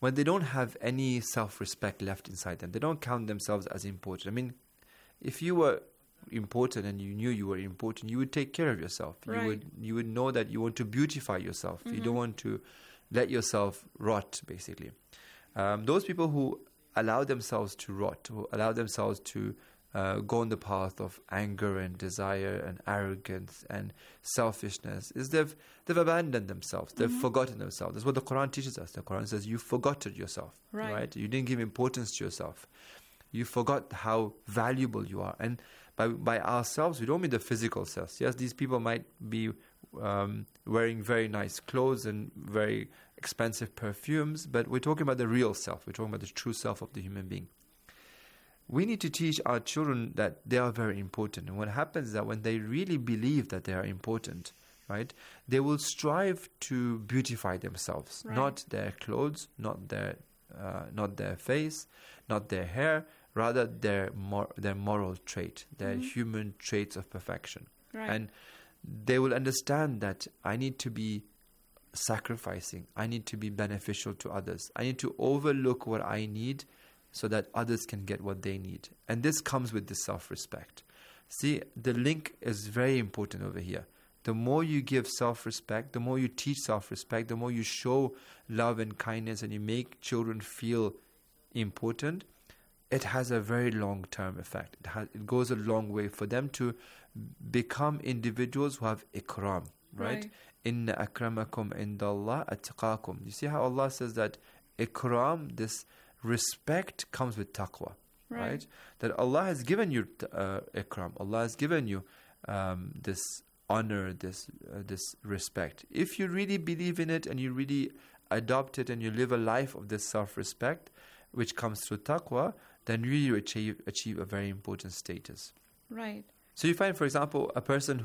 when they don't have any self-respect left inside them, they don't count themselves as important. I mean, if you were important and you knew you were important, you would take care of yourself. Right. You would know that you want to beautify yourself. You don't want to let yourself rot, basically. Those people who allow themselves to rot, who allow themselves to go on the path of anger and desire and arrogance and selfishness, is they've abandoned themselves. They've forgotten themselves. That's what the Quran teaches us. The Quran says you forgotten yourself, right? You didn't give importance to yourself. You forgot how valuable you are. And by ourselves, we don't mean the physical selves. Yes, these people might be wearing very nice clothes and very expensive perfumes, but we're talking about the real self. We're talking about the true self of the human being. We need to teach our children that they are very important. And what happens is that when they really believe that they are important, right, they will strive to beautify themselves, not their clothes, not their face, not their hair, rather their moral trait, their human traits of perfection. And they will understand that I need to be sacrificing, I need to be beneficial to others, I need to overlook what I need so that others can get what they need. And this comes with this self-respect. See, the link is very important over here. The more you give self-respect, the more you teach self-respect, the more you show love and kindness and you make children feel important, it has a very long-term effect. It goes a long way for them to become individuals who have ikram, right? Inna akramakum indallah atqakum. You see how Allah says that ikram, this respect, comes with taqwa, right? That Allah has given you ikram. Allah has given you this honor, this respect. If you really believe in it and you really adopt it and you live a life of this self-respect, which comes through taqwa, then you achieve a very important status. Right. So you find, for example,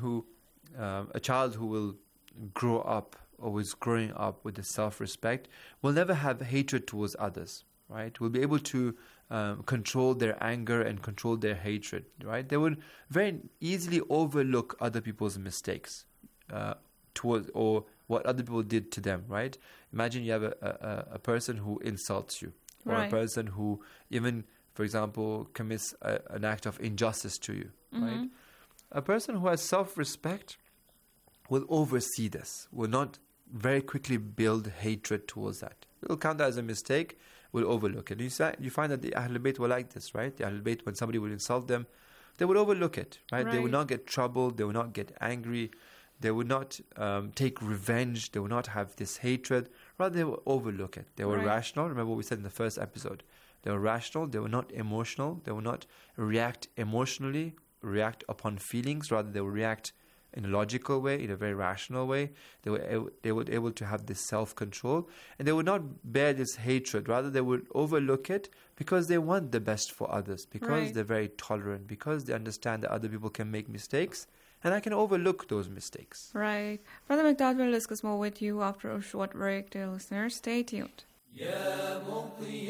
a child who will grow up or is growing up with this self-respect will never have hatred towards others, right? Will be able to control their anger and control their hatred, right? They would very easily overlook other people's mistakes towards or what other people did to them, right? Imagine you have a person who insults you, or a person who even, for example, commits an act of injustice to you, right? A person who has self-respect will oversee this, will not very quickly build hatred towards that. Will count that as a mistake, will overlook it. You find that the Ahlul Bayt were like this, right? The Ahlul Bayt, when somebody would insult them, they would overlook it, right? They would not get troubled, they would not get angry, they would not take revenge, they would not have this hatred, rather they would overlook it. They were rational. Remember what we said in the first episode. They were rational, they were not emotional, they would not react emotionally, react upon feelings, rather they would react in a logical way, in a very rational way. They were able to have this self-control, and they would not bear this hatred. Rather, they would overlook it because they want the best for others, because they're very tolerant, because they understand that other people can make mistakes, and I can overlook those mistakes. Right. Brother McDowell will discuss more with you after a short break. Dear listeners, stay tuned. يا مطي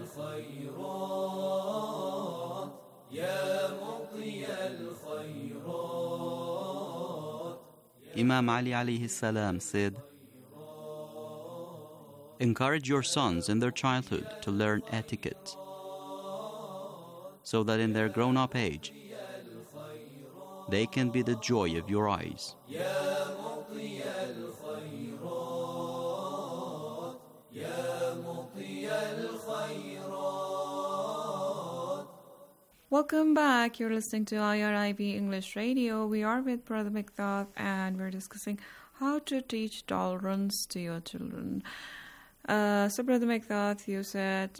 الخيرات يا مطي الخيرات. Imam Ali alayhi salam said, encourage your sons in their childhood to learn etiquette, so that in their grown-up age, they can be the joy of your eyes. Welcome back. You're listening to IRIB English Radio. We are with Brother Mikdad and we're discussing how to teach tolerance to your children. So Brother Mikdad, you said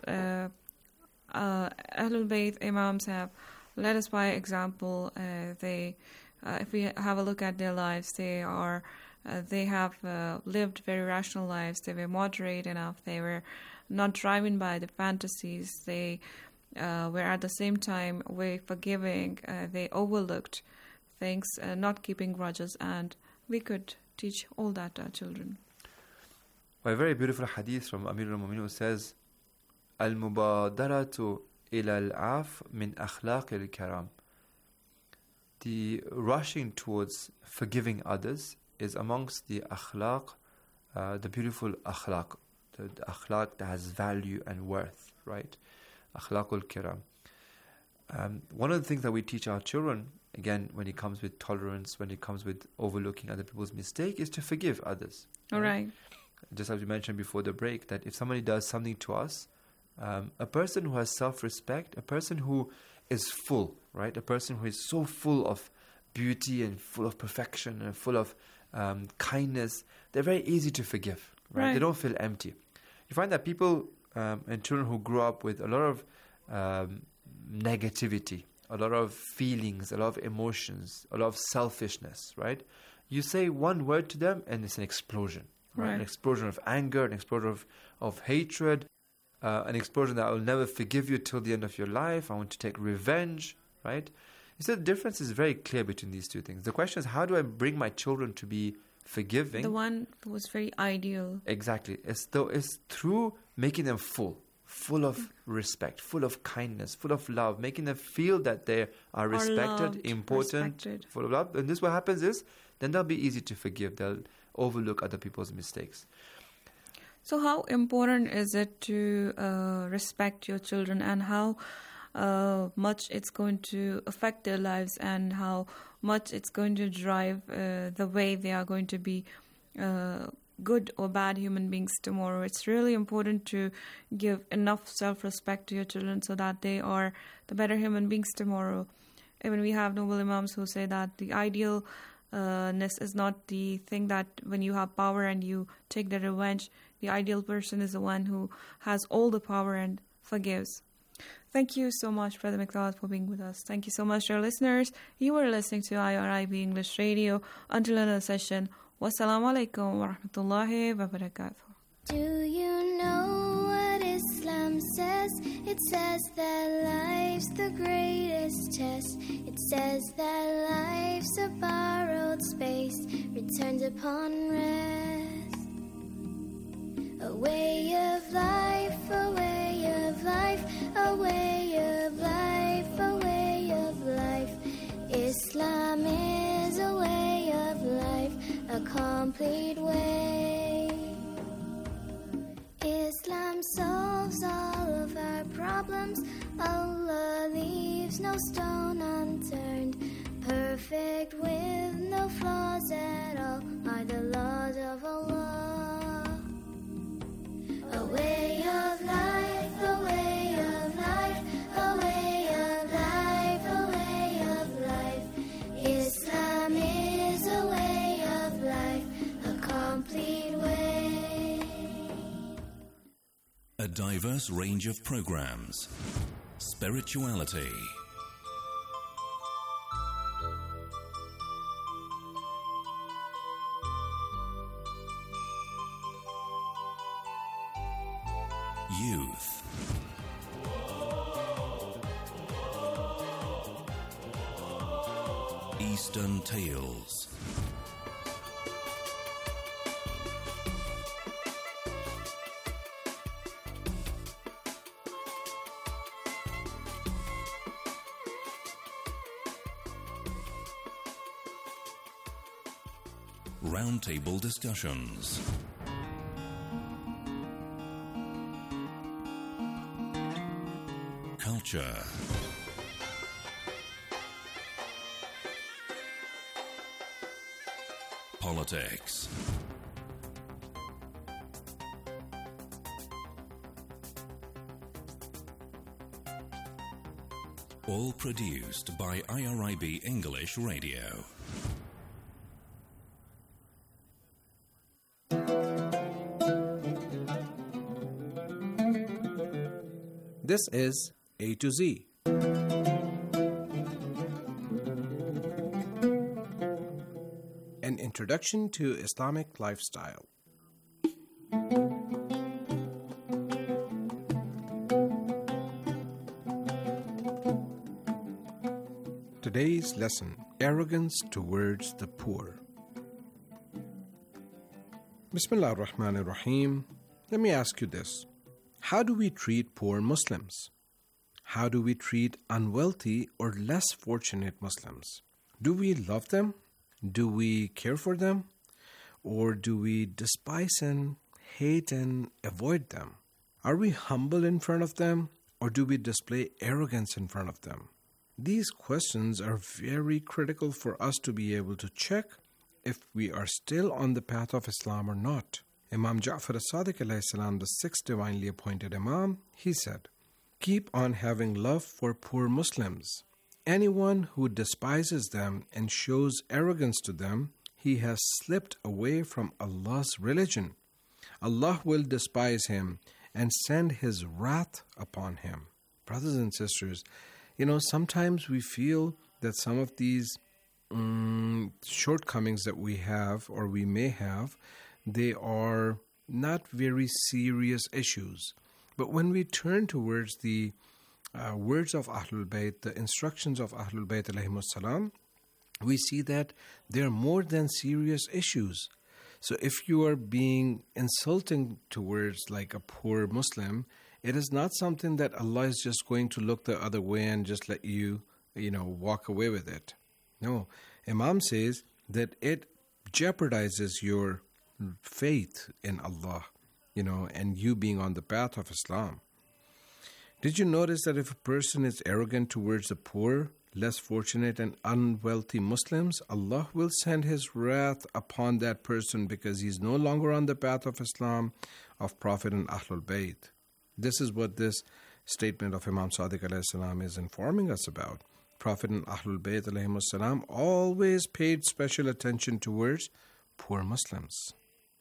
Ahlul Bayt Imams have led us by example. If we have a look at their lives, they have lived very rational lives. They were moderate enough. They were not driven by the fantasies. They were at the same time very forgiving. They overlooked things, not keeping grudges, and we could teach all that to our children. A very beautiful hadith from Amir al-Mu'minin who says, Al-mubadaratu ila al-af min akhlaq al-karam. The rushing towards forgiving others is amongst the akhlaq, the beautiful akhlaq, the akhlaq that has value and worth, right? Akhlaqul kiram. One of the things that we teach our children, again, when it comes with tolerance, when it comes with overlooking other people's mistake, is to forgive others. All right. Just as we mentioned before the break, that if somebody does something to us, a person who has self-respect, a person who is full, right? A person who is so full of beauty and full of perfection and full of kindness, they're very easy to forgive, right? They don't feel empty. You find that people and children who grow up with a lot of negativity, a lot of feelings, a lot of emotions, a lot of selfishness, right? You say one word to them and it's an explosion, right? An explosion of anger, an explosion of hatred, an explosion that I will never forgive you till the end of your life. I want to take revenge, right? You see, the difference is very clear between these two things. The question is, how do I bring my children to be forgiving? The one who was very ideal. Exactly. It's through making them full of respect, full of kindness, full of love, making them feel that they are respected, important, full of love. And this, what happens is, then they'll be easy to forgive. They'll overlook other people's mistakes. So how important is it to respect your children, and how much it's going to affect their lives, and how much it's going to drive the way they are going to be good or bad human beings tomorrow? It's really important to give enough self-respect to your children so that they are the better human beings tomorrow. Even we have noble imams who say that the idealness is not the thing that when you have power and you take the revenge. The ideal person is the one who has all the power and forgives. Thank you so much, Brother Miqdad, for being with us. Thank you so much, dear listeners. You were listening to IRIB English Radio. Until another session, wassalamu alaikum wa rahmatullahi wa barakatuh. Do you know what Islam says? It says that life's the greatest test. It says that life's a borrowed space, returned upon rest. A way of life, a way of life, a way of life, a way of life. Islam is a way of life, a complete way. Islam solves all of our problems. Allah leaves no stone unturned. Perfect with no flaws at all are the laws of Allah. A way of life, a way of life, a way of life, a way of life. Islam is a way of life, a complete way. A diverse range of programs. Spirituality. Youth. Eastern Tales. Roundtable discussions. Culture. Politics. All produced by IRIB English Radio. This is A to Z. An introduction to Islamic lifestyle. Today's lesson, arrogance towards the poor. Bismillah ar-Rahman ar-Rahim. Let me ask you this. How do we treat poor Muslims? How do we treat unwealthy or less fortunate Muslims? Do we love them? Do we care for them? Or do we despise and hate and avoid them? Are we humble in front of them, or do we display arrogance in front of them? These questions are very critical for us to be able to check if we are still on the path of Islam or not. Imam Ja'far as-Sadiq alayhi salam, the sixth divinely appointed Imam, he said, "Keep on having love for poor Muslims. Anyone who despises them and shows arrogance to them, he has slipped away from Allah's religion. Allah will despise him and send His wrath upon him." Brothers and sisters, sometimes we feel that some of these shortcomings that we have or we may have, they are not very serious issues. But when we turn towards the words of Ahlul Bayt, the instructions of Ahlul Bayt alayhimus salam, we see that they are more than serious issues. So if you are being insulting towards like a poor Muslim, it is not something that Allah is just going to look the other way and just let you, walk away with it. No, Imam says that it jeopardizes your faith in Allah, and you being on the path of Islam. Did you notice that if a person is arrogant towards the poor, less fortunate and unwealthy Muslims, Allah will send His wrath upon that person because he is no longer on the path of Islam, of Prophet and Ahlul Bayt. This is what this statement of Imam Sadiq alayhi salam is informing us about. Prophet and Ahlul Bayt alayhi salam always paid special attention towards poor Muslims.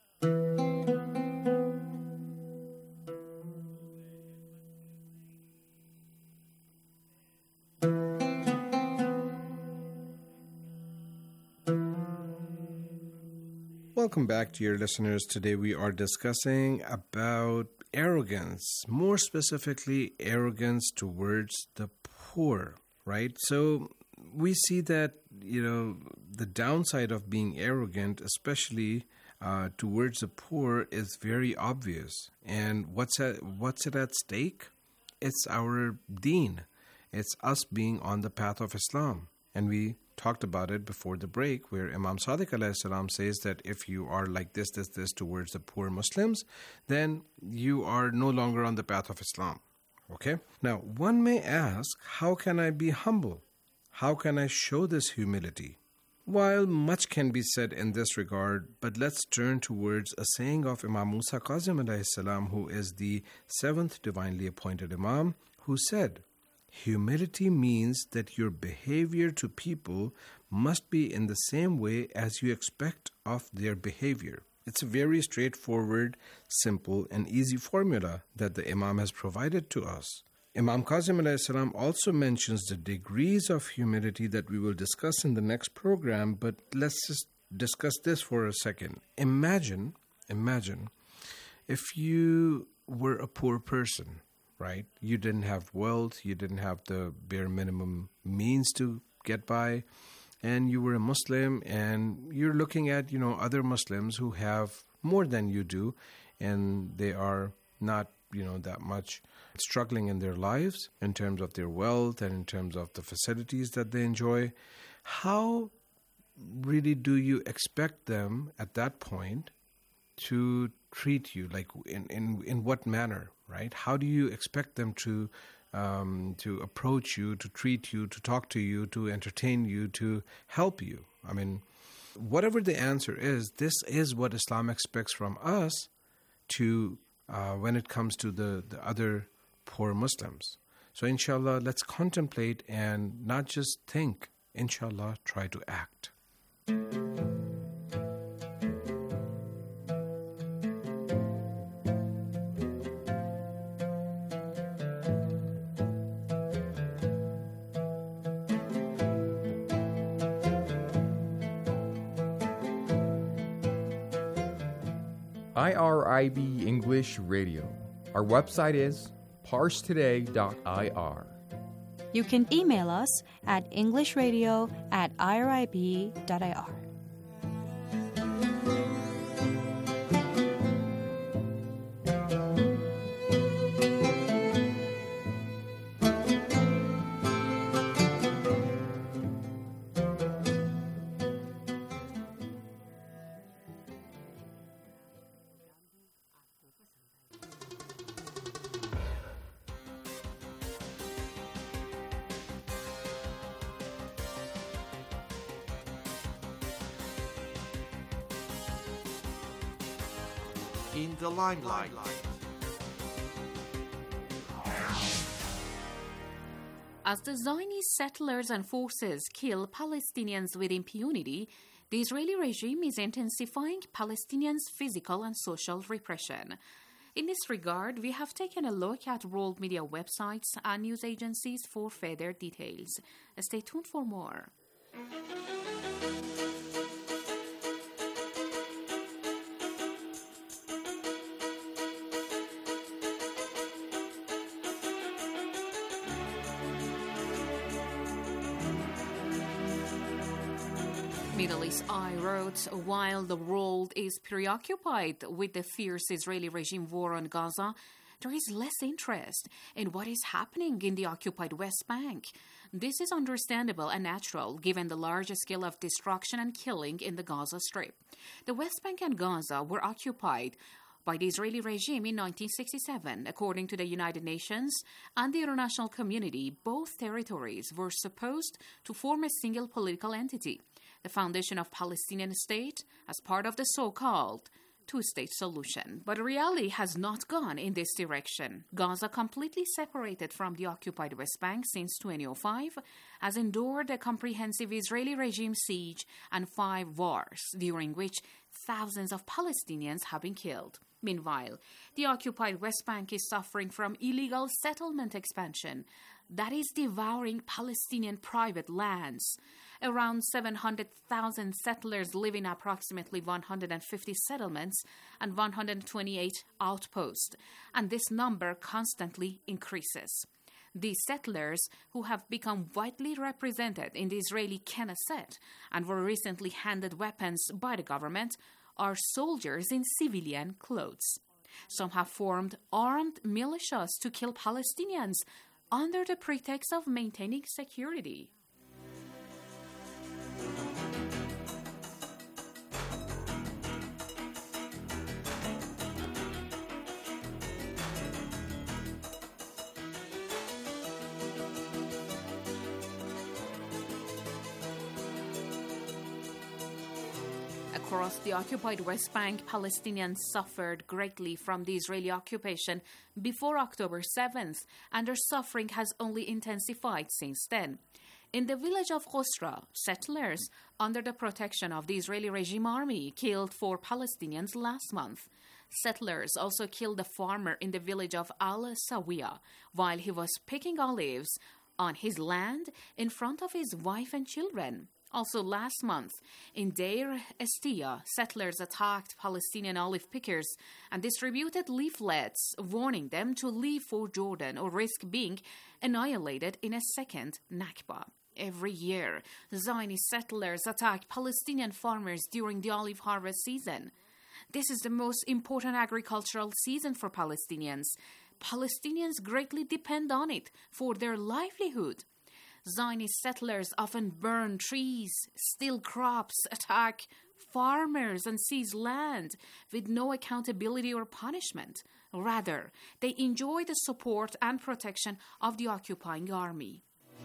Welcome back, dear listeners. Today we are discussing about arrogance, more specifically arrogance towards the poor, right? So we see that, the downside of being arrogant, especially towards the poor, is very obvious. And what's it at stake? It's our deen. It's us being on the path of Islam. And we talked about it before the break, where Imam Sadiq alayhi salam says that if you are like this towards the poor Muslims, then you are no longer on the path of Islam. Okay? Now, one may ask, how can I be humble? How can I show this humility? While much can be said in this regard, but let's turn towards a saying of Imam Musa Kazim alayhi salam, who is the seventh divinely appointed Imam, who said, "Humility means that your behavior to people must be in the same way as you expect of their behavior." It's a very straightforward, simple, and easy formula that the Imam has provided to us. Imam Kazim alayhi salam also mentions the degrees of humility that we will discuss in the next program, but let's just discuss this for a second. Imagine if you were a poor person, right? You didn't have wealth, you didn't have the bare minimum means to get by, and you were a Muslim, and you're looking at, other Muslims who have more than you do, and they are not, that much struggling in their lives in terms of their wealth and in terms of the facilities that they enjoy. How really do you expect them at that point to treat you? Like in what manner, right? How do you expect them to approach you, to treat you, to talk to you, to entertain you, to help you? I mean, whatever the answer is, this is what Islam expects from us to when it comes to the other poor Muslims. So inshallah, let's contemplate and not just think. Inshallah, try to act. IRIB English Radio. Our website is parstoday.ir. You can email us at englishradio@irib.ir. in the limelight. As the Zionist settlers and forces kill Palestinians with impunity, the Israeli regime is intensifying Palestinians' physical and social repression. In this regard, we have taken a look at world media websites and news agencies for further details. Stay tuned for more. Middle East Eye wrote, while the world is preoccupied with the fierce Israeli regime war on Gaza, there is less interest in what is happening in the occupied West Bank. This is understandable and natural given the large scale of destruction and killing in the Gaza Strip. The West Bank and Gaza were occupied by the Israeli regime in 1967. According to the United Nations and the international community, both territories were supposed to form a single political entity, the foundation of Palestinian state, as part of the so-called two-state solution. But reality has not gone in this direction. Gaza, completely separated from the occupied West Bank since 2005, has endured a comprehensive Israeli regime siege and 5 wars, during which thousands of Palestinians have been killed. Meanwhile, the occupied West Bank is suffering from illegal settlement expansion that is devouring Palestinian private lands. Around 700,000 settlers live in approximately 150 settlements and 128 outposts, and this number constantly increases. These settlers, who have become widely represented in the Israeli Knesset and were recently handed weapons by the government, are soldiers in civilian clothes. Some have formed armed militias to kill Palestinians under the pretext of maintaining security. Across the occupied West Bank, Palestinians suffered greatly from the Israeli occupation before October 7th, and their suffering has only intensified since then. In the village of Khosra, settlers, under the protection of the Israeli regime army, killed 4 Palestinians last month. Settlers also killed a farmer in the village of Al-Sawiya while he was picking olives on his land in front of his wife and children. Also last month, in Deir Estia, settlers attacked Palestinian olive pickers and distributed leaflets warning them to leave for Jordan or risk being annihilated in a second Nakba. Every year, Zionist settlers attack Palestinian farmers during the olive harvest season. This is the most important agricultural season for Palestinians. Palestinians greatly depend on it for their livelihood. Zionist settlers often burn trees, steal crops, attack farmers, and seize land with no accountability or punishment. Rather, they enjoy the support and protection of the occupying army.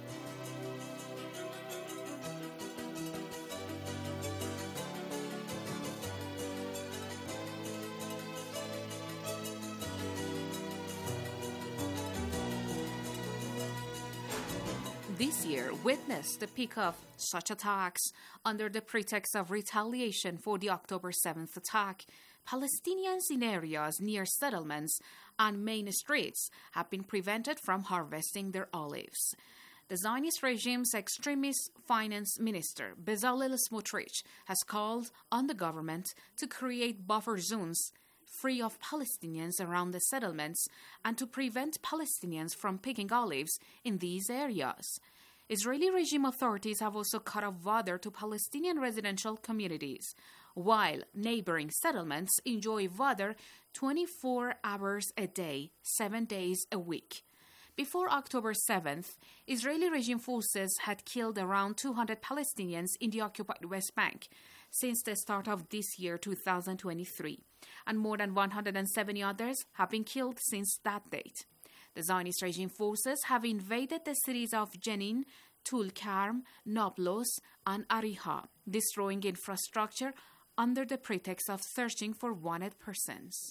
This year witnessed the peak of such attacks. Under the pretext of retaliation for the October 7th attack, Palestinians in areas near settlements and main streets have been prevented from harvesting their olives. The Zionist regime's extremist finance minister, Bezalel Smotrich, has called on the government to create buffer zones free of Palestinians around the settlements and to prevent Palestinians from picking olives in these areas. Israeli regime authorities have also cut off water to Palestinian residential communities, while neighboring settlements enjoy water 24 hours a day, 7 days a week. Before October 7th, Israeli regime forces had killed around 200 Palestinians in the occupied West Bank since the start of this year, 2023, and more than 170 others have been killed since that date. The Zionist regime forces have invaded the cities of Jenin, Tulkarm, Nablus, and Ariha, destroying infrastructure under the pretext of searching for wanted persons.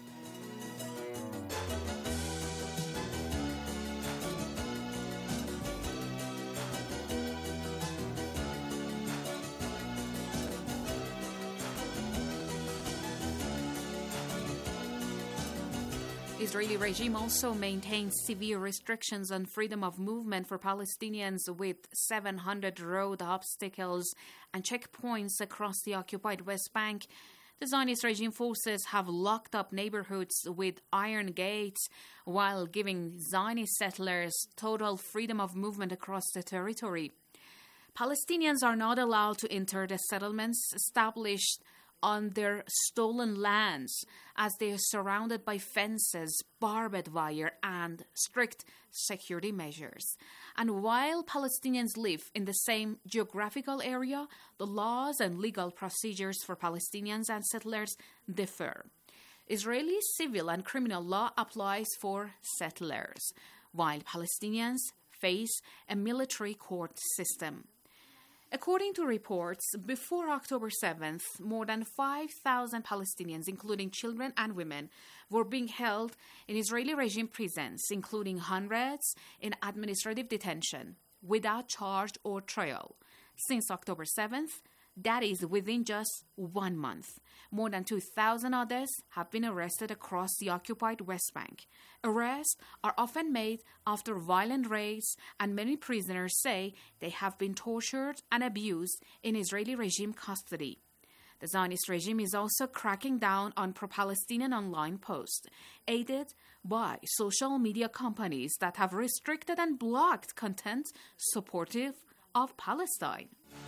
Israeli regime also maintains severe restrictions on freedom of movement for Palestinians with 700 road obstacles and checkpoints across the occupied West Bank. The Zionist regime forces have locked up neighborhoods with iron gates while giving Zionist settlers total freedom of movement across the territory. Palestinians are not allowed to enter the settlements established on their stolen lands, as they are surrounded by fences, barbed wire, and strict security measures. And while Palestinians live in the same geographical area, the laws and legal procedures for Palestinians and settlers differ. Israeli civil and criminal law applies for settlers, while Palestinians face a military court system. According to reports, before October 7th, more than 5,000 Palestinians, including children and women, were being held in Israeli regime prisons, including hundreds in administrative detention, without charge or trial. Since October 7th, that is within just 1 month. More than 2,000 others have been arrested across the occupied West Bank. Arrests are often made after violent raids, and many prisoners say they have been tortured and abused in Israeli regime custody. The Zionist regime is also cracking down on pro-Palestinian online posts, aided by social media companies that have restricted and blocked content supportive of Palestine.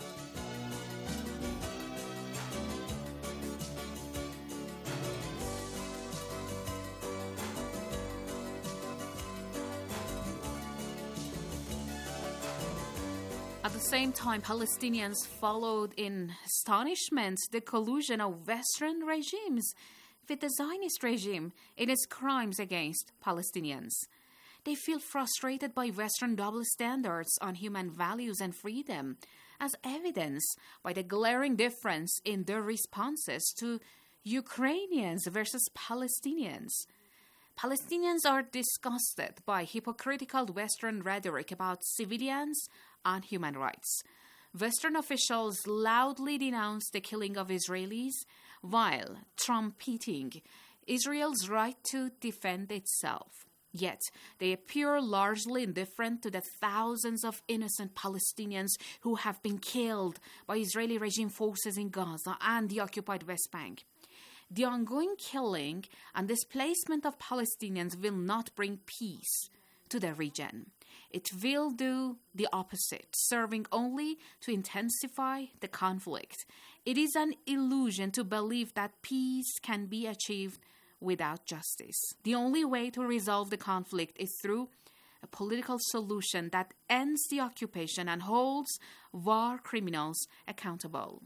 At the same time, Palestinians followed in astonishment the collusion of Western regimes with the Zionist regime in its crimes against Palestinians. They feel frustrated by Western double standards on human values and freedom, as evidenced by the glaring difference in their responses to Ukrainians versus Palestinians. Palestinians are disgusted by hypocritical Western rhetoric about civilians and human rights. Western officials loudly denounce the killing of Israelis while trumpeting Israel's right to defend itself. Yet, they appear largely indifferent to the thousands of innocent Palestinians who have been killed by Israeli regime forces in Gaza and the occupied West Bank. The ongoing killing and displacement of Palestinians will not bring peace to the region. It will do the opposite, serving only to intensify the conflict. It is an illusion to believe that peace can be achieved without justice. The only way to resolve the conflict is through a political solution that ends the occupation and holds war criminals accountable.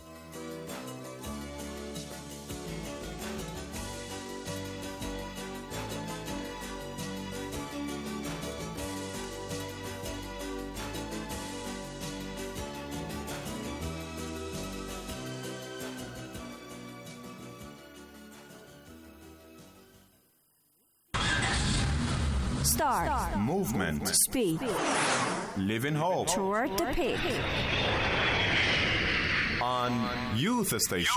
Start. Movement. Speed. Live in hope. Toward the peak. On Youth Station.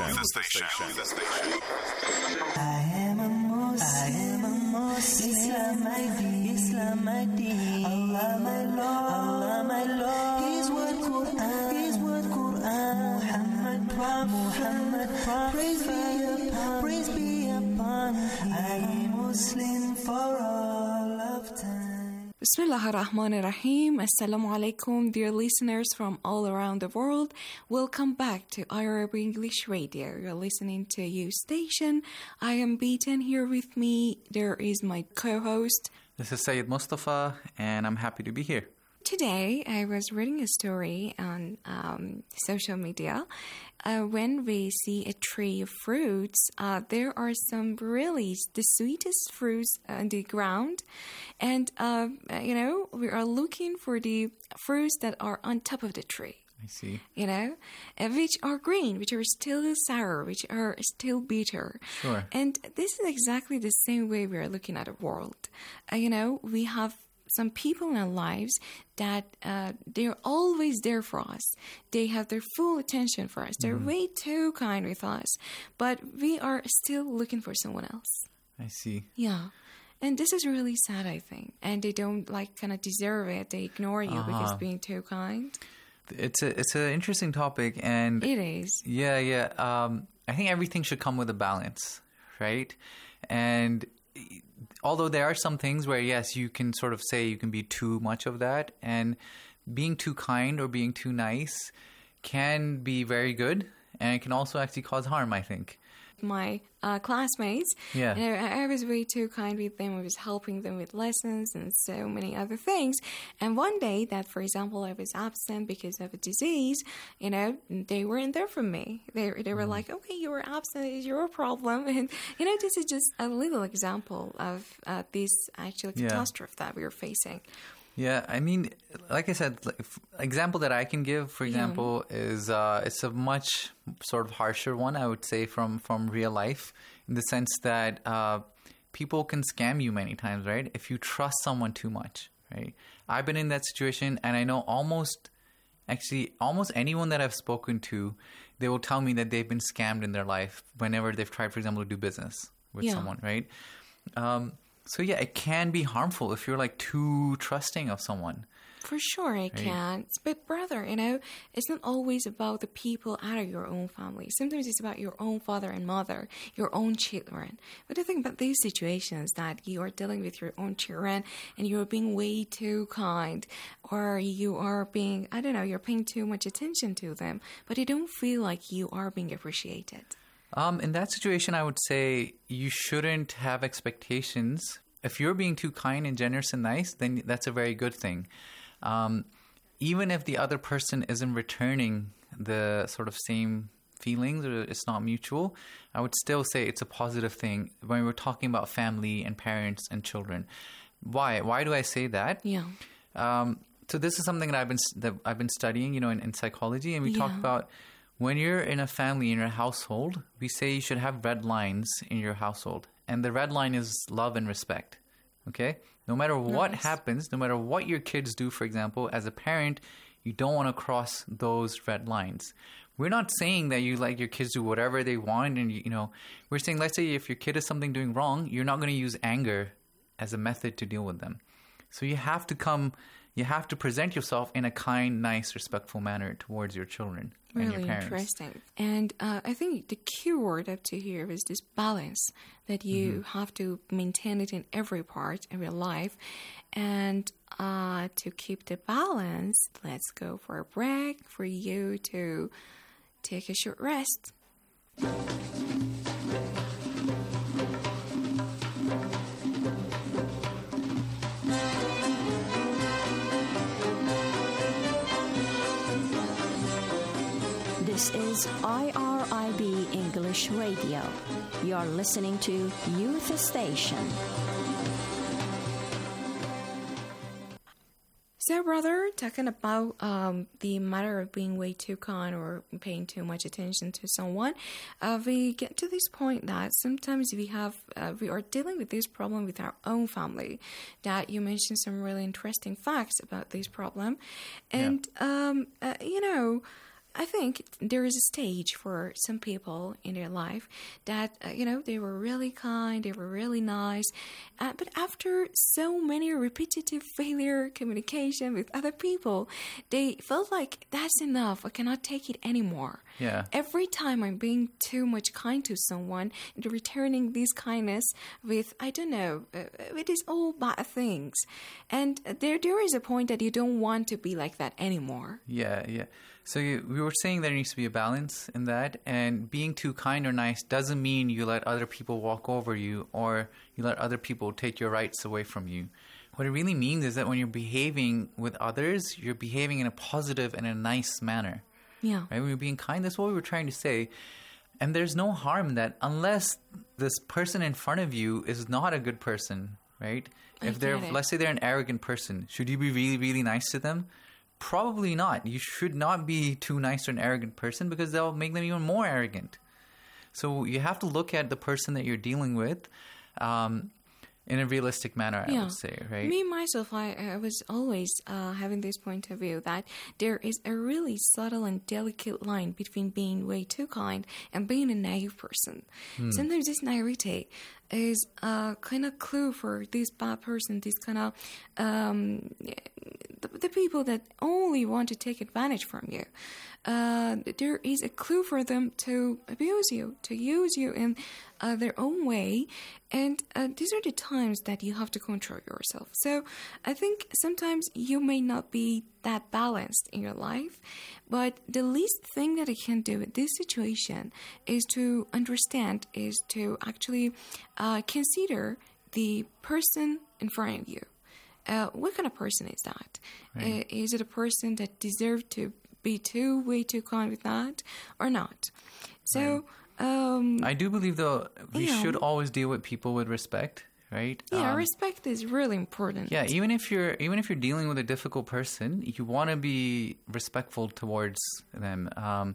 I am a Muslim. Islam my deen. Allah my Lord. His word Quran. Muhammad Prophet. Praise be upon. I am Muslim for all of time. Bismillah ar-Rahman ar-Rahim. Assalamu alaikum, dear listeners from all around the world. Welcome back to IRIB English Radio. You're listening to You Station. I am Beaten. Here with me, there is my co-host. This is Sayyid Mustafa, and I'm happy to be here. Today, I was reading a story on social media. When we see a tree of fruits, there are some really the sweetest fruits on the ground. And, we are looking for the fruits that are on top of the tree. I see. Which are green, which are still sour, which are still bitter. Sure. And this is exactly the same way we are looking at the world. We have some people in our lives that they're always there for us. They have their full attention for us. They're way too kind with us. But we are still looking for someone else. I see. Yeah. And this is really sad, I think. And they don't kind of deserve it. They ignore you because being too kind. It's an interesting topic, and it is. Yeah. I think everything should come with a balance, right? And although there are some things where, yes, you can sort of say you can be too much of that, and being too kind or being too nice can be very good, and it can also actually cause harm, I think. My classmates, yeah. I was way too kind with them. I was helping them with lessons and so many other things. And one day that, for example, I was absent because of a disease, they weren't there for me. They were like, okay, you were absent, it's your problem. And, this is just a little example of this actual catastrophe that we were facing. Yeah, I mean, like I said, example that I can give, for example, is it's a much sort of harsher one, I would say, from real life, in the sense that people can scam you many times, right? If you trust someone too much, right? I've been in that situation, and I know almost anyone that I've spoken to, they will tell me that they've been scammed in their life whenever they've tried, for example, to do business with someone, right? So yeah, it can be harmful if you're too trusting of someone. For sure it can. But brother, it's not always about the people out of your own family. Sometimes it's about your own father and mother, your own children. But the thing about these situations that you are dealing with your own children and you're being way too kind, or you are being, you're paying too much attention to them, but you don't feel like you are being appreciated. In that situation, I would say you shouldn't have expectations. If you're being too kind and generous and nice, then that's a very good thing. Even if the other person isn't returning the sort of same feelings or it's not mutual, I would still say it's a positive thing when we're talking about family and parents and children. Why? Why do I say that? Yeah. So this is something that I've been studying, in psychology, and we talk about. When you're in a family, in your household, we say you should have red lines in your household. And the red line is love and respect, okay? No matter what happens, no matter what your kids do, for example, as a parent, you don't want to cross those red lines. We're not saying that you let your kids do whatever they want. And, we're saying, let's say if your kid is something doing wrong, you're not going to use anger as a method to deal with them. So you have to present yourself in a kind, nice, respectful manner towards your children and your parents. Really interesting. And I think the key word up to here is this balance, that you have to maintain it in every part of your life. And to keep the balance, let's go for a break for you to take a short rest. This is IRIB English Radio. You're listening to Youth Station. So, brother, talking about the matter of being way too kind or paying too much attention to someone, we get to this point that sometimes we are dealing with this problem with our own family. That you mentioned some really interesting facts about this problem, and I think there is a stage for some people in their life that, they were really kind, they were really nice. But after so many repetitive failure communication with other people, they felt like that's enough. I cannot take it anymore. Yeah. Every time I'm being too much kind to someone, they're returning this kindness with, with these all bad things. And there is a point that you don't want to be like that anymore. Yeah. So we were saying there needs to be a balance in that, and being too kind or nice doesn't mean you let other people walk over you or you let other people take your rights away from you. What it really means is that when you're behaving with others, you're behaving in a positive and a nice manner. Yeah. Right? When you're being kind, that's what we were trying to say. And there's no harm in that unless this person in front of you is not a good person, right? Let's say they're an arrogant person, should you be really, really nice to them? Probably not. You should not be too nice to an arrogant person because they'll make them even more arrogant. So you have to look at the person that you're dealing with in a realistic manner, I would say, right? Me, myself, I was always having this point of view that there is a really subtle and delicate line between being way too kind and being a naive person. Sometimes this naivety is a kind of clue for this bad person, this kind of the people that only want to take advantage from you. There is a clue for them to abuse you, to use you in their own way, and these are the times that you have to control yourself. So I think sometimes you may not be that balanced in your life, but the least thing that I can do in this situation is to understand, is to actually consider the person in front of you. What kind of person is that? Right. Is it a person that deserves to be way too kind with that or not? So I do believe, though, we should always deal with people with respect, right? Yeah, respect is really important. Yeah, even if you're dealing with a difficult person, you want to be respectful towards them.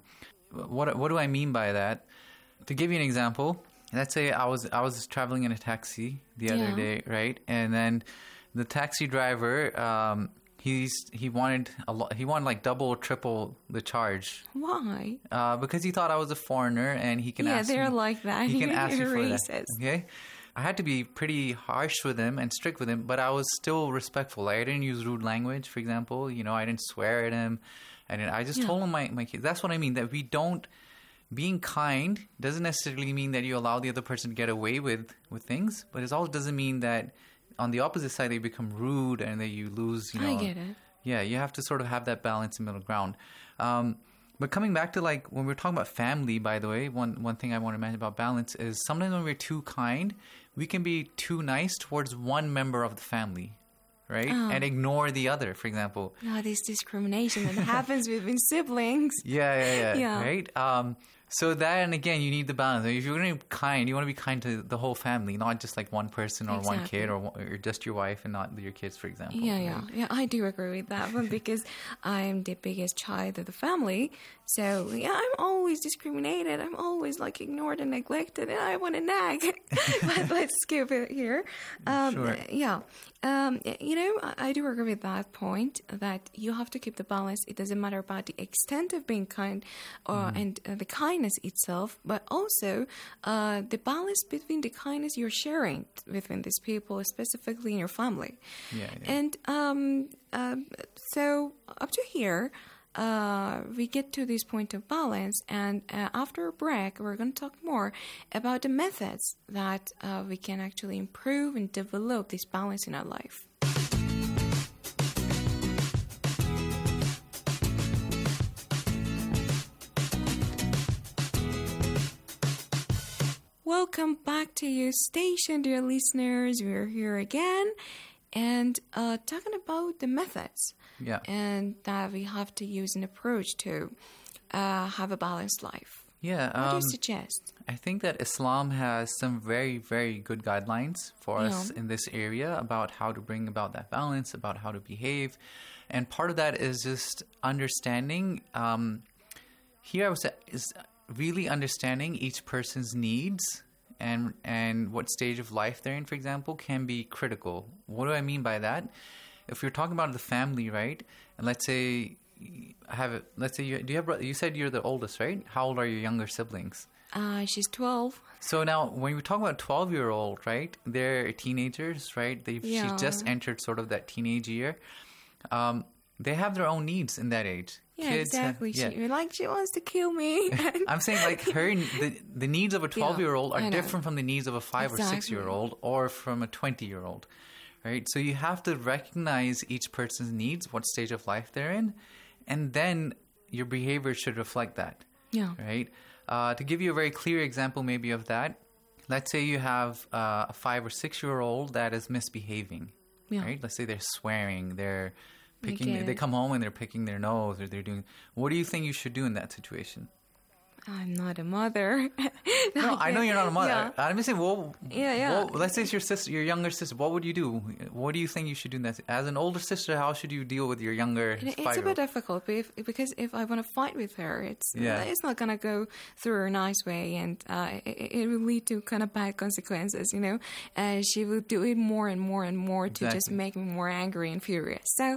What do I mean by that? To give you an example, let's say I was traveling in a taxi the other day, right? And then the taxi driver, he wanted like double or triple the charge. Why? Because he thought I was a foreigner, and he can ask. Yeah, they're like that. He can ask you for racist. that. Okay, I had to be pretty harsh with him and strict with him, but I was still respectful. Like, I didn't use rude language, for example. I didn't swear at him, and I just told him my kids. That's what I mean. That we don't. Being kind doesn't necessarily mean that you allow the other person to get away with things, but it also doesn't mean that on the opposite side they become rude and that you lose, I get it. Yeah, you have to sort of have that balance in middle ground. But coming back to, like, when we're talking about family, by the way, one thing I want to mention about balance is sometimes when we're too kind, we can be too nice towards one member of the family, right? And ignore the other, for example. No, this discrimination that happens between siblings. Yeah. Right? So that, and again, you need the balance. If you're going to be kind, you want to be kind to the whole family, not just like one person or one kid or just your wife and not your kids, for example. Yeah, I do agree with that one because I'm the biggest child of the family. So, yeah, I'm always discriminated. I'm always, like, ignored and neglected, and I want to nag. But let's skip it here. Sure. Yeah. I do agree with that point that you have to keep the balance. It doesn't matter about the extent of being kind and the kindness itself, but also the balance between the kindness you're sharing between these people, specifically in your family. Yeah. And so up to here, we get to this point of balance, and after a break, we're going to talk more about the methods that we can actually improve and develop this balance in our life. Welcome back to your station, dear listeners. We're here again and talking about the methods. Yeah. And that we have to use an approach to have a balanced life. Yeah. What do you suggest? I think that Islam has some very, very good guidelines for us in this area about how to bring about that balance, about how to behave. And part of that is just understanding, here I would say, is really understanding each person's needs and what stage of life they're in, for example, can be critical. What do I mean by that? If you're talking about the family, right? And let's say you said you're the oldest, right? How old are your younger siblings? She's 12. So now, when we talk about a 12-year-old, right? They're teenagers, right? She just entered sort of that teenage year. They have their own needs in that age. Yeah, Kids exactly. She wants to kill me. I'm saying, like, the needs of a 12-year-old are different from the needs of a 5 or 6-year-old or from a 20-year-old. Right? So you have to recognize each person's needs, what stage of life they're in, and then your behavior should reflect that. Yeah. Right? To give you a very clear example maybe of that, let's say you have a 5 or 6-year-old that is misbehaving. Yeah. Right? Let's say they're swearing, they're picking, they come home and they're picking their nose or they're doing, what do you think you should do in that situation? I'm not a mother. No, I know you're not a mother. Yeah. I'm just saying, Yeah. let's say it's your sister, your younger sister. What would you do? What do you think you should do next? As an older sister, how should you deal with your younger 5-year-old? It's a bit difficult because if I want to fight with her, it's not going to go through a nice way, and it will lead to kind of bad consequences, you know. She will do it more and more and more to just make me more angry and furious. So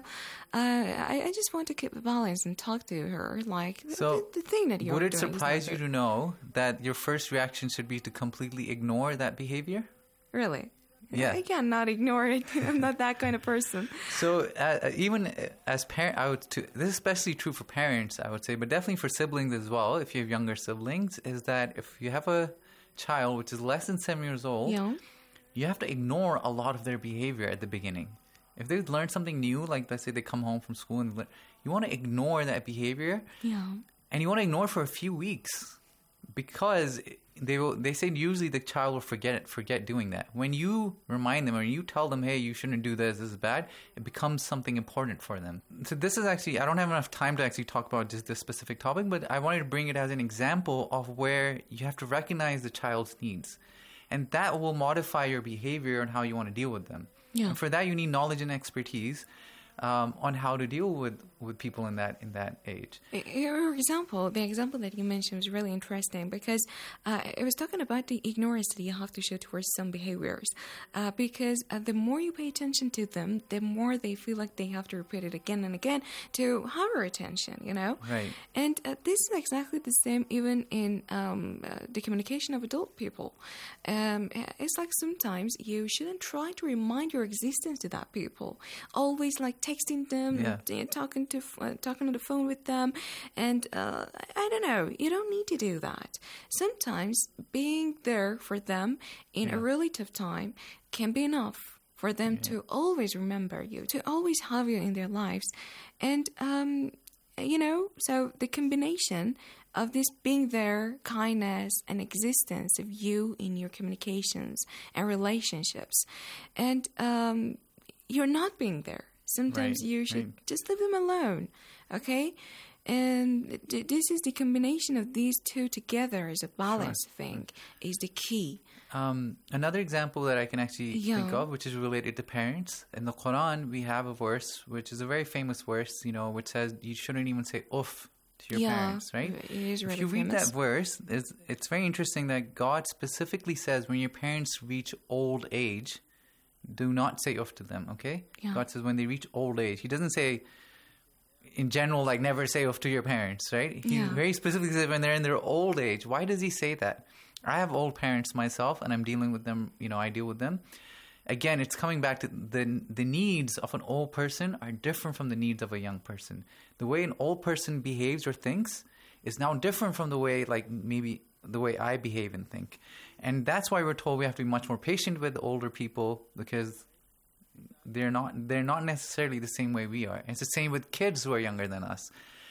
I just want to keep a balance and talk to her like the thing that you're doing. Would it surprise you to know that your first reaction should be to completely ignore that behavior? Really? Yeah. I cannot ignore it. I'm not that kind of person. So even as parent, this is especially true for parents, I would say, but definitely for siblings as well, if you have younger siblings, is that if you have a child which is less than 7 years old, you have to ignore a lot of their behavior at the beginning. If they learn something new, like let's say they come home from school, and you want to ignore that behavior. Yeah. And you want to ignore it for a few weeks, because they say usually the child will forget doing that. When you remind them or you tell them, hey, you shouldn't do this is bad, it becomes something important for them. So this is actually, I don't have enough time to actually talk about just this specific topic, but I wanted to bring it as an example of where you have to recognize the child's needs. And that will modify your behavior and how you want to deal with them. Yeah. And for that, you need knowledge and expertise on how to deal with people in that age. The example that you mentioned was really interesting because it was talking about the ignorance that you have to show towards some behaviors. Because the more you pay attention to them, the more they feel like they have to repeat it again and again to have your attention, you know? Right. And this is exactly the same even in the communication of adult people. It's like sometimes you shouldn't try to remind your existence to that people. Always like texting them, talking on the phone with them, and I don't know, you don't need to do that. Sometimes being there for them in a really tough time can be enough for them to always remember you, to always have you in their lives. And you know, so the combination of this being there, kindness and existence of you in your communications and relationships, and you're not being there. Sometimes you should just leave them alone, okay? And this is the combination of these two together as a balance thing is the key. Another example that I can actually think of, which is related to parents, in the Quran we have a verse, which is a very famous verse, you know, which says you shouldn't even say uff to your parents, right? It is really if you read famous. that verse, it's very interesting that God specifically says when your parents reach old age, do not say uff to them, okay? Yeah. God says when they reach old age. He doesn't say, in general, like never say uff to your parents, right? He very specifically says when they're in their old age. Why does he say that? I have old parents myself, and I'm dealing with them, you know, I deal with them. Again, it's coming back to the needs of an old person are different from the needs of a young person. The way an old person behaves or thinks is now different from the way, like, maybe the way I behave and think. And that's why we're told we have to be much more patient with older people, because they're not necessarily the same way we are. It's the same with kids who are younger than us.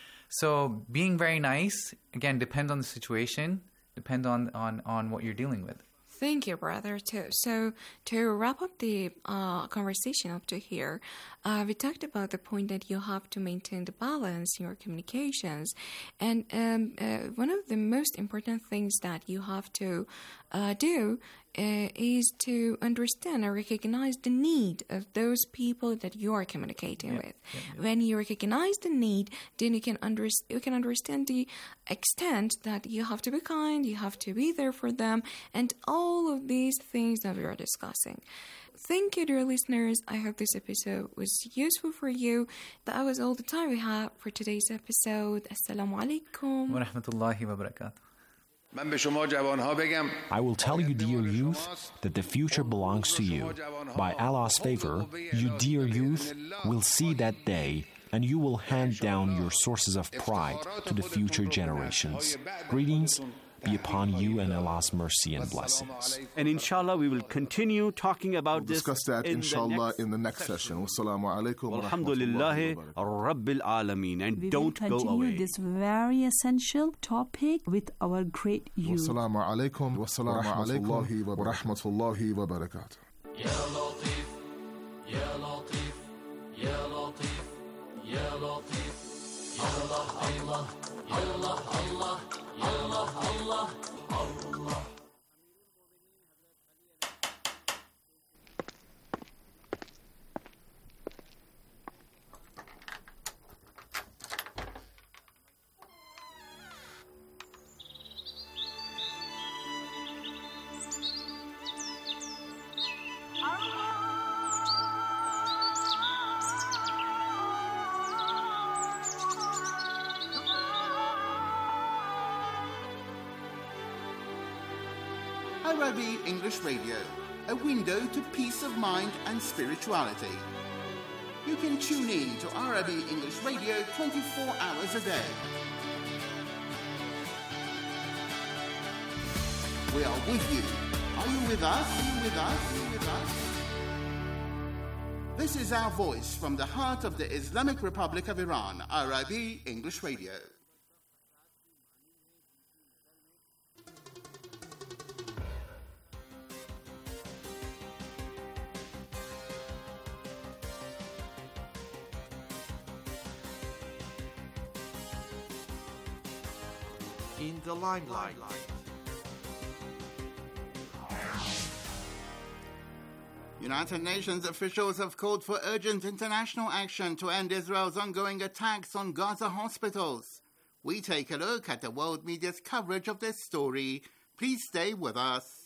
So being very nice, again, depends on the situation, depends on what you're dealing with. Thank you, brother. So to wrap up the conversation up to here, we talked about the point that you have to maintain the balance in your communications. And one of the most important things that you have to do is to understand and recognize the need of those people that you are communicating with. When you recognize the need, then you can understand the extent that you have to be kind, you have to be there for them, and all of these things that we are discussing. Thank you, dear listeners. I hope this episode was useful for you. That was all the time we have for today's episode. Assalamu alaikum wa rahmatullahi wa barakatuh. I will tell you, dear youth, that the future belongs to you. By Allah's favor, you, dear youth, will see that day, and you will hand down your sources of pride to the future generations. Greetings be upon you and Allah's mercy and blessings. And inshallah, we will continue talking about this. Discuss that, inshallah, in the next session. Wassalamu alaikum. Alhamdulillahi Rabbil Alameen. And we don't go away. We will continue this very essential topic with our great youth. Wassalamu alaikum. Wassalamu alaikum. Wa rahmatullahi wa barakatuh. Ya Latif, Ya Latif, Ya Latif, Ya Latif. Allah, Allah, Allah, Allah, Allah. Arabi English Radio, a window to peace of mind and spirituality. You can tune in to Arabi English Radio 24 hours a day. We are with you. Are you with us? Are you with us? Are you with us? This is our voice from the heart of the Islamic Republic of Iran, Arabi English Radio. In the limelight. United Nations officials have called for urgent international action to end Israel's ongoing attacks on Gaza hospitals. We take a look at the world media's coverage of this story. Please stay with us.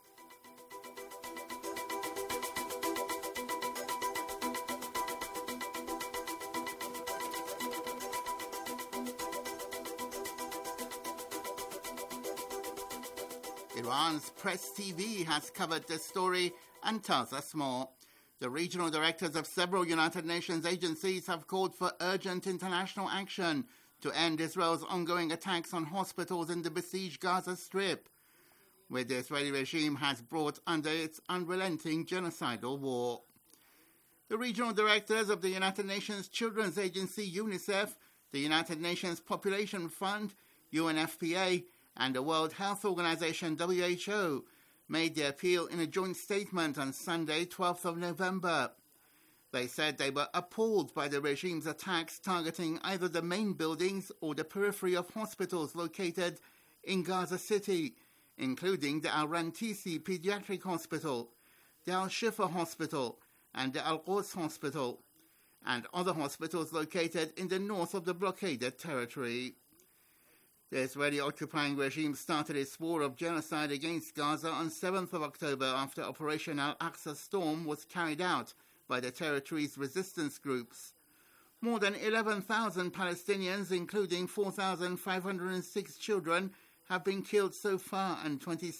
Iran's Press TV has covered this story and tells us more. The regional directors of several United Nations agencies have called for urgent international action to end Israel's ongoing attacks on hospitals in the besieged Gaza Strip, where the Israeli regime has brought under its unrelenting genocidal war. The regional directors of the United Nations Children's Agency, UNICEF, the United Nations Population Fund, UNFPA, and the World Health Organization, WHO, made the appeal in a joint statement on Sunday, 12th of November. They said they were appalled by the regime's attacks targeting either the main buildings or the periphery of hospitals located in Gaza City, including the Al-Rantisi Pediatric Hospital, the Al-Shifa Hospital, and the Al-Quds Hospital, and other hospitals located in the north of the blockaded territory. The Israeli occupying regime started its war of genocide against Gaza on 7th of October after Operation Al-Aqsa Storm was carried out by the territory's resistance groups. More than 11,000 Palestinians, including 4,506 children, have been killed so far, and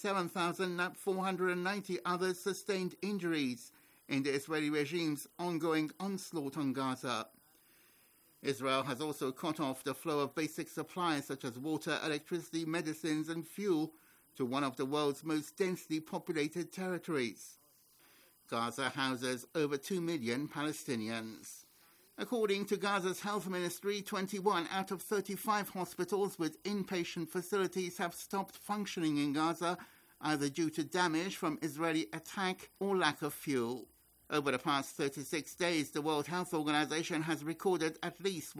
27,490 others sustained injuries in the Israeli regime's ongoing onslaught on Gaza. Israel has also cut off the flow of basic supplies such as water, electricity, medicines, and fuel to one of the world's most densely populated territories. Gaza houses over 2 million Palestinians. According to Gaza's health ministry, 21 out of 35 hospitals with inpatient facilities have stopped functioning in Gaza, either due to damage from Israeli attack or lack of fuel. Over the past 36 days, the World Health Organization has recorded at least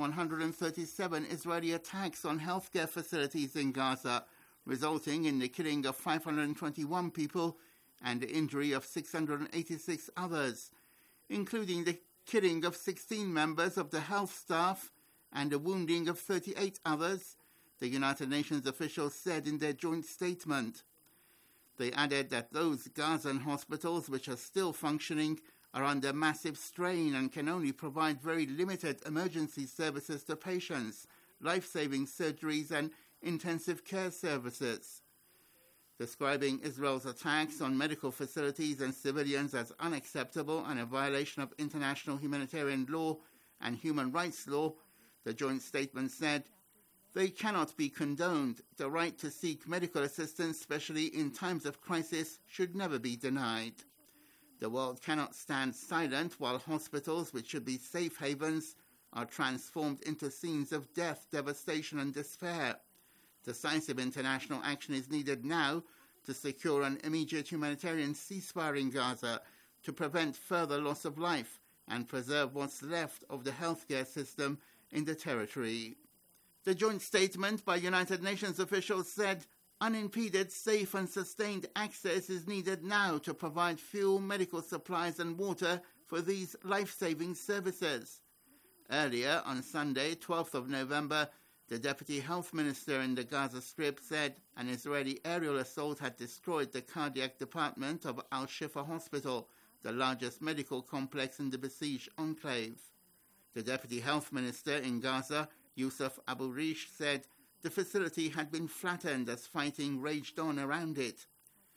137 Israeli attacks on healthcare facilities in Gaza, resulting in the killing of 521 people and the injury of 686 others, including the killing of 16 members of the health staff and the wounding of 38 others, the United Nations officials said in their joint statement. They added that those Gazan hospitals which are still functioning are under massive strain and can only provide very limited emergency services to patients, life-saving surgeries and intensive care services. Describing Israel's attacks on medical facilities and civilians as unacceptable and a violation of international humanitarian law and human rights law, the joint statement said, "They cannot be condoned. The right to seek medical assistance, especially in times of crisis, should never be denied. The world cannot stand silent while hospitals, which should be safe havens, are transformed into scenes of death, devastation, and despair. Decisive international action is needed now to secure an immediate humanitarian ceasefire in Gaza, to prevent further loss of life, and preserve what's left of the healthcare system in the territory." The joint statement by United Nations officials said, "Unimpeded, safe and sustained access is needed now to provide fuel, medical supplies and water for these life-saving services." Earlier on Sunday, 12th of November, the Deputy Health Minister in the Gaza Strip said an Israeli aerial assault had destroyed the cardiac department of Al-Shifa Hospital, the largest medical complex in the besieged enclave. The Deputy Health Minister in Gaza, Yusuf Abu Rish, said the facility had been flattened as fighting raged on around it.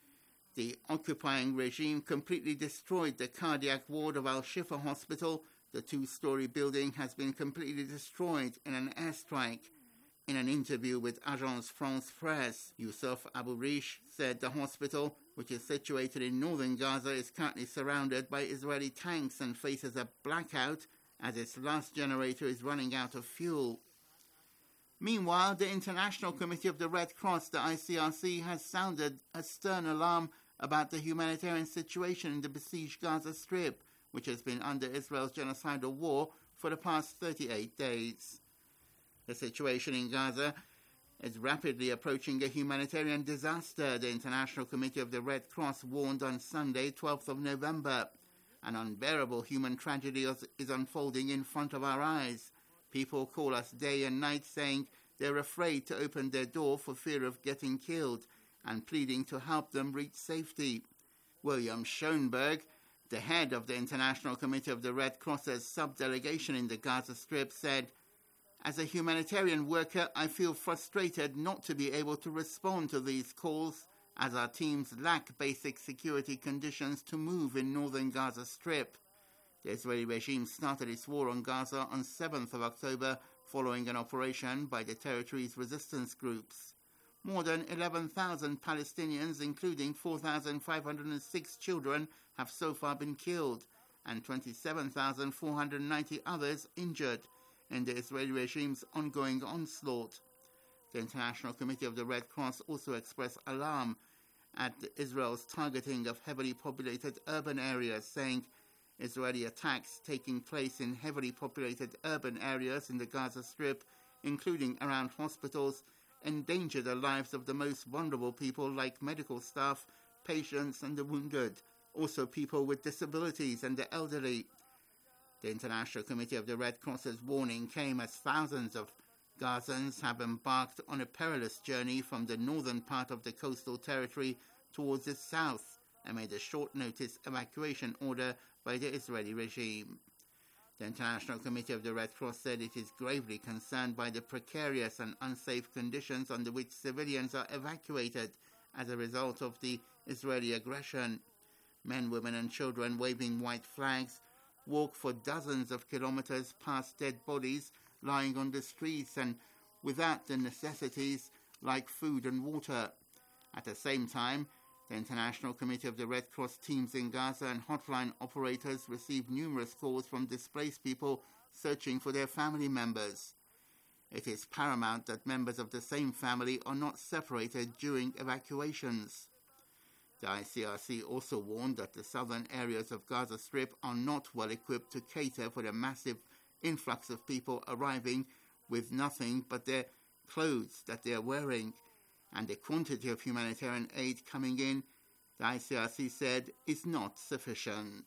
The occupying regime completely destroyed the cardiac ward of Al-Shifa Hospital. The two-story building has been completely destroyed in an airstrike. In an interview with Agence France-Presse, Youssef Abu Rish said the hospital, which is situated in northern Gaza, is currently surrounded by Israeli tanks and faces a blackout as its last generator is running out of fuel. Meanwhile, the International Committee of the Red Cross, the ICRC, has sounded a stern alarm about the humanitarian situation in the besieged Gaza Strip, which has been under Israel's genocidal war for the past 38 days. The situation in Gaza is rapidly approaching a humanitarian disaster, the International Committee of the Red Cross warned on Sunday, 12th of November. An unbearable human tragedy is unfolding in front of our eyes. People call us day and night saying they're afraid to open their door for fear of getting killed and pleading to help them reach safety. William Schoenberg, the head of the International Committee of the Red Cross's sub-delegation in the Gaza Strip, said, "As a humanitarian worker, I feel frustrated not to be able to respond to these calls as our teams lack basic security conditions to move in northern Gaza Strip." The Israeli regime started its war on Gaza on 7th of October following an operation by the territory's resistance groups. More than 11,000 Palestinians, including 4,506 children, have so far been killed and 27,490 others injured in the Israeli regime's ongoing onslaught. The International Committee of the Red Cross also expressed alarm at Israel's targeting of heavily populated urban areas, saying Israeli attacks taking place in heavily populated urban areas in the Gaza Strip, including around hospitals, endanger the lives of the most vulnerable people like medical staff, patients and the wounded, also people with disabilities and the elderly. The International Committee of the Red Cross's warning came as thousands of Gazans have embarked on a perilous journey from the northern part of the coastal territory towards the south amid a short-notice evacuation order by the Israeli regime. The International Committee of the Red Cross said it is gravely concerned by the precarious and unsafe conditions under which civilians are evacuated as a result of the Israeli aggression. Men, women and children waving white flags walk for dozens of kilometers past dead bodies lying on the streets and without the necessities like food and water. At the same time, the International Committee of the Red Cross teams in Gaza and hotline operators receive numerous calls from displaced people searching for their family members. It is paramount that members of the same family are not separated during evacuations. The ICRC also warned that the southern areas of Gaza Strip are not well equipped to cater for the massive influx of people arriving with nothing but their clothes that they are wearing, and the quantity of humanitarian aid coming in, the ICRC said, is not sufficient.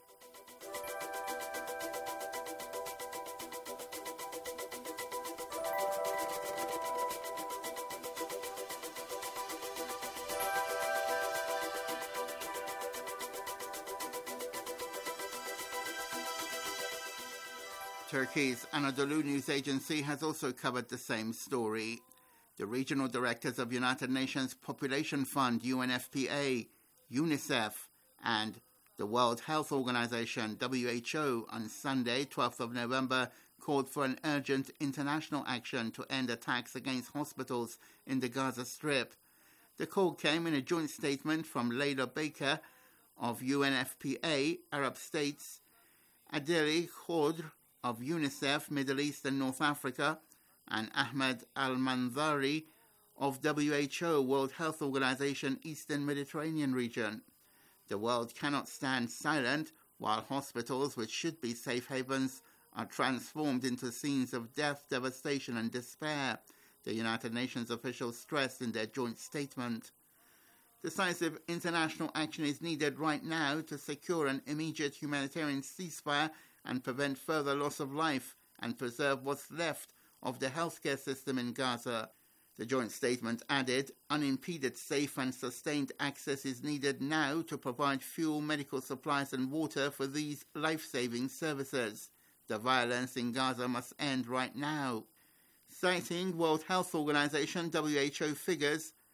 Turkey's Anadolu News Agency has also covered the same story. The regional directors of United Nations Population Fund, UNFPA, UNICEF, and the World Health Organization, WHO, on Sunday, 12th of November, called for an urgent international action to end attacks against hospitals in the Gaza Strip. The call came in a joint statement from Layla Baker of UNFPA, Arab States, Adeli Khodr of UNICEF, Middle East and North Africa, and Ahmed Al-Manzari of WHO, World Health Organization, Eastern Mediterranean region. The world cannot stand silent while hospitals, which should be safe havens, are transformed into scenes of death, devastation and despair, the United Nations officials stressed in their joint statement. Decisive international action is needed right now to secure an immediate humanitarian ceasefire and prevent further loss of life and preserve what's left of the healthcare system in Gaza. The joint statement added, unimpeded, safe and sustained access is needed now to provide fuel, medical supplies and water for these life-saving services. The violence in Gaza must end right now. Citing World Health Organization, WHO figures,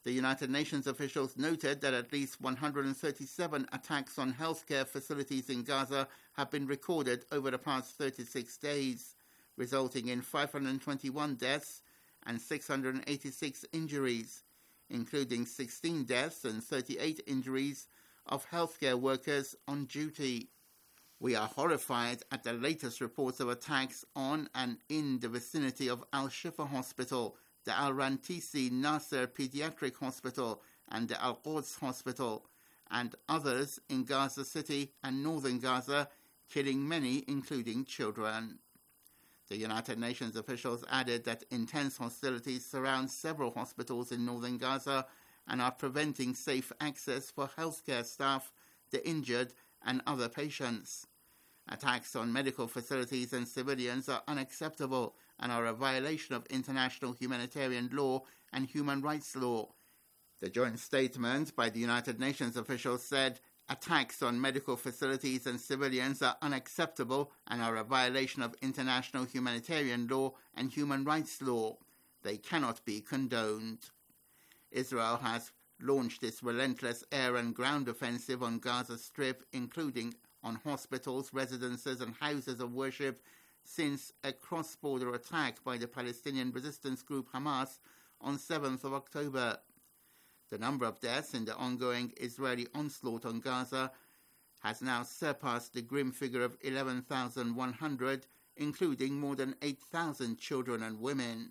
The United Nations officials noted that at least 137 attacks on healthcare facilities in Gaza have been recorded over the past 36 days, resulting in 521 deaths and 686 injuries, including 16 deaths and 38 injuries of healthcare workers on duty. We are horrified at the latest reports of attacks on and in the vicinity of Al-Shifa Hospital, the Al-Rantisi Nasser Pediatric Hospital, and the Al-Quds Hospital, and others in Gaza City and northern Gaza, killing many, including children. The United Nations officials added that intense hostilities surround several hospitals in northern Gaza and are preventing safe access for healthcare staff, the injured, and other patients. Attacks on medical facilities and civilians are unacceptable and are a violation of international humanitarian law and human rights law. The joint statement by the United Nations officials said, attacks on medical facilities and civilians are unacceptable and are a violation of international humanitarian law and human rights law. They cannot be condoned. Israel has launched its relentless air and ground offensive on Gaza Strip, including on hospitals, residences and houses of worship, since a cross-border attack by the Palestinian resistance group Hamas on 7th of October. The number of deaths in the ongoing Israeli onslaught on Gaza has now surpassed the grim figure of 11,100, including more than 8,000 children and women.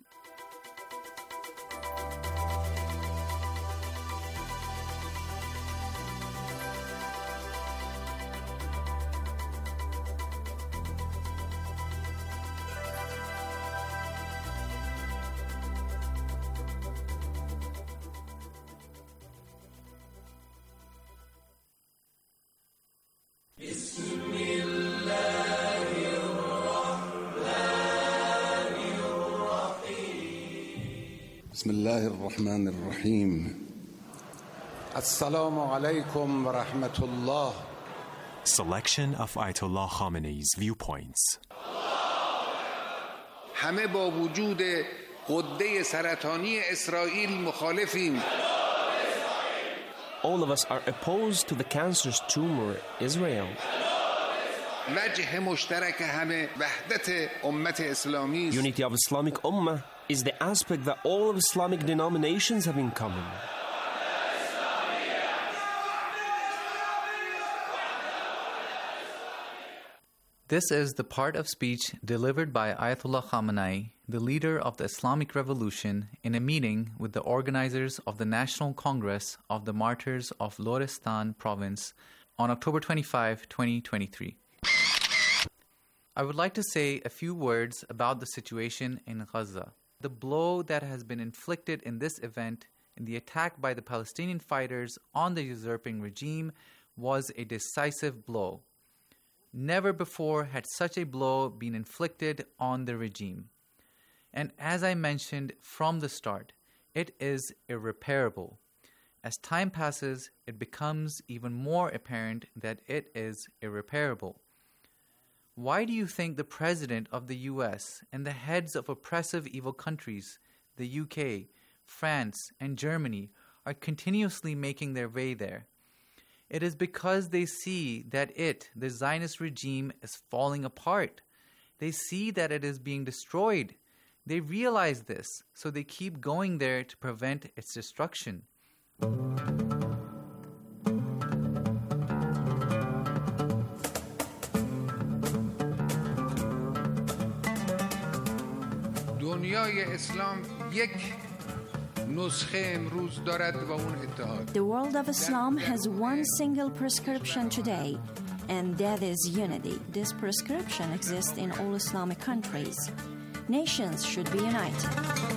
بسم الله الرحمن الرحيم السلام عليكم ورحمة الله. Selection of Ayatollah Khamenei's viewpoints. همه با وجود غده سرطانی اسرائیل مخالفیم. All of us are opposed to the cancerous tumor Israel. وجه مشترک همه وحدت امت اسلامی. Unity of Islamic Ummah is the aspect that all of Islamic denominations have in common. This is the part of speech delivered by Ayatollah Khamenei, the leader of the Islamic Revolution, in a meeting with the organizers of the National Congress of the Martyrs of Lorestan Province on October 25, 2023. I would like to say a few words about the situation in Gaza. The blow that has been inflicted in this event, in the attack by the Palestinian fighters on the usurping regime, was a decisive blow. Never before had such a blow been inflicted on the regime. And as I mentioned from the start, it is irreparable. As time passes, it becomes even more apparent that it is irreparable. Why do you think the President of the US and the heads of oppressive evil countries, the UK, France, and Germany, are continuously making their way there? It is because they see that the Zionist regime, is falling apart. They see that it is being destroyed. They realize this, so they keep going there to prevent its destruction. دنیای اسلام یک نسخه امروز دارد و اون اتحاد. The world of Islam has one single prescription today, and that is unity. This prescription exists in all Islamic countries. Nations should be united.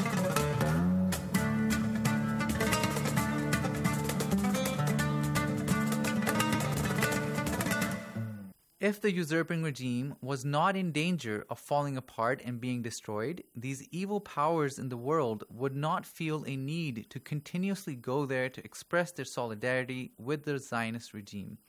If the usurping regime was not in danger of falling apart and being destroyed, these evil powers in the world would not feel a need to continuously go there to express their solidarity with the Zionist regime.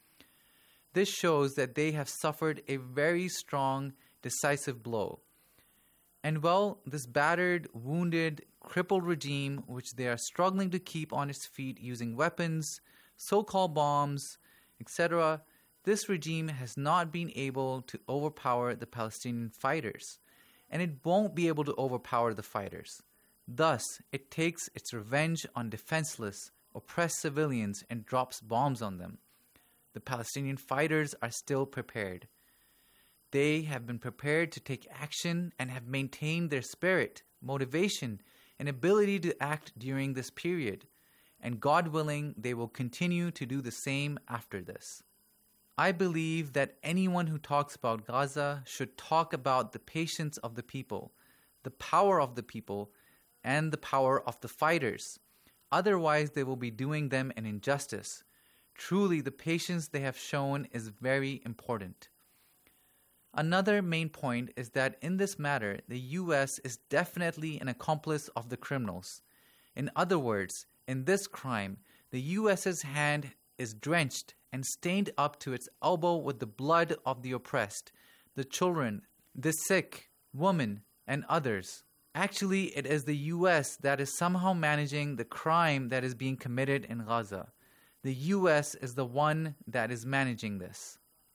This shows that they have suffered a very strong, decisive blow. And well, this battered, wounded, crippled regime, which they are struggling to keep on its feet using weapons, so-called bombs, etc., this regime has not been able to overpower the Palestinian fighters, and it won't be able to overpower the fighters. Thus, it takes its revenge on defenseless, oppressed civilians and drops bombs on them. The Palestinian fighters are still prepared. They have been prepared to take action and have maintained their spirit, motivation, and ability to act during this period. And God willing, they will continue to do the same after this. I believe that anyone who talks about Gaza should talk about the patience of the people, the power of the people, and the power of the fighters. Otherwise, they will be doing them an injustice. Truly, the patience they have shown is very important. Another main point is that in this matter, the U.S. is definitely an accomplice of the criminals. In other words, in this crime, the U.S.'s hand is drenched and stained up to its elbow with the blood of the oppressed, the children, the sick, women, and others. Actually, it is the U.S. that is somehow managing the crime that is being committed in Gaza. The U.S. is the one that is managing this.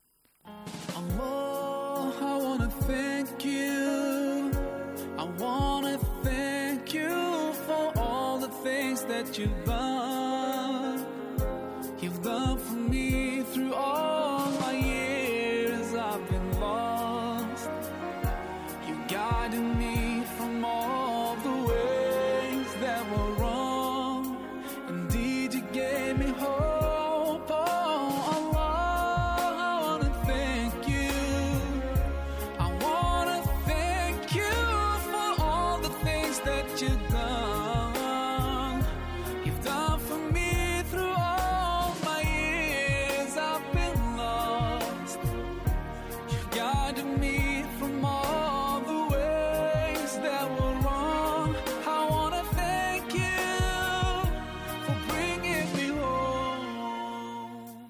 Allah, I want to thank you. I want to thank you for all the things that you've done. You've done for me through all my years I've been lost. You guided me from all the ways that were wrong. Indeed, you gave me hope. Oh, Allah, I want to thank you. I want to thank you for all the things that you've done. You've done for me through all my years I've been lost. You guided me from all the ways that were wrong. I want to thank you for bringing me home.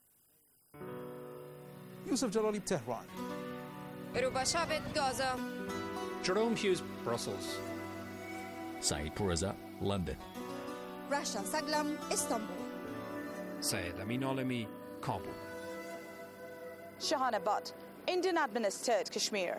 Yusuf Jalali, Tehran. Rubashavet, Gaza. Jerome Hughes, Brussels. Saeed Pourreza, London. Rasha Saglam, Istanbul. Syed Amin Alami, Kabul. Shahana Butt, Indian administered Kashmir.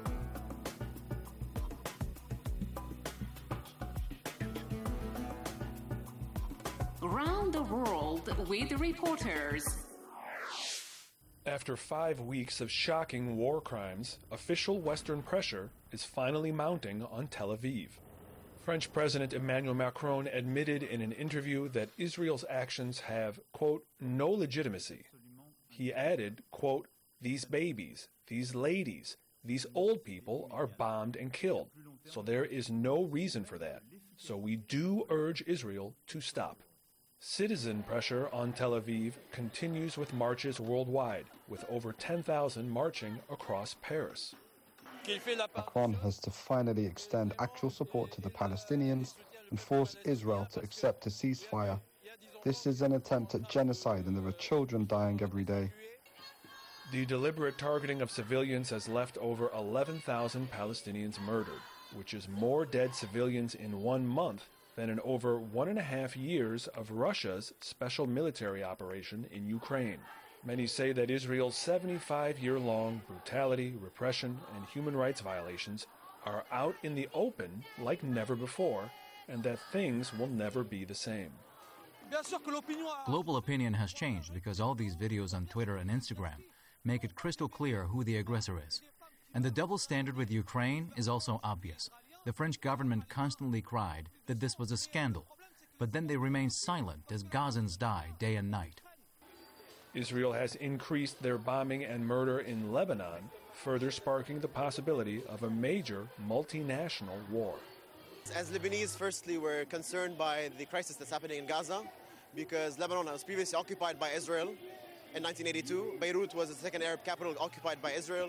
Around the world with reporters. After 5 weeks of shocking war crimes, official Western pressure is finally mounting on Tel Aviv. French President Emmanuel Macron admitted in an interview that Israel's actions have, quote, no legitimacy. He added, quote, these babies, these ladies, these old people are bombed and killed, so there is no reason for that. So we do urge Israel to stop. Citizen pressure on Tel Aviv continues with marches worldwide, with over 10,000 marching across Paris. Macron has to finally extend actual support to the Palestinians and force Israel to accept a ceasefire. This is an attempt at genocide and there are children dying every day. The deliberate targeting of civilians has left over 11,000 Palestinians murdered, which is more dead civilians in 1 month than in over 1.5 years of Russia's special military operation in Ukraine. Many say that Israel's 75-year-long brutality, repression, and human rights violations are out in the open like never before, and that things will never be the same. Global opinion has changed because all these videos on Twitter and Instagram make it crystal clear who the aggressor is. And the double standard with Ukraine is also obvious. The French government constantly cried that this was a scandal, but then they remained silent as Gazans die day and night. Israel has increased their bombing and murder in Lebanon, further sparking the possibility of a major multinational war. As Lebanese, firstly, we're concerned by the crisis that's happening in Gaza because Lebanon was previously occupied by Israel in 1982. Beirut was the second Arab capital occupied by Israel.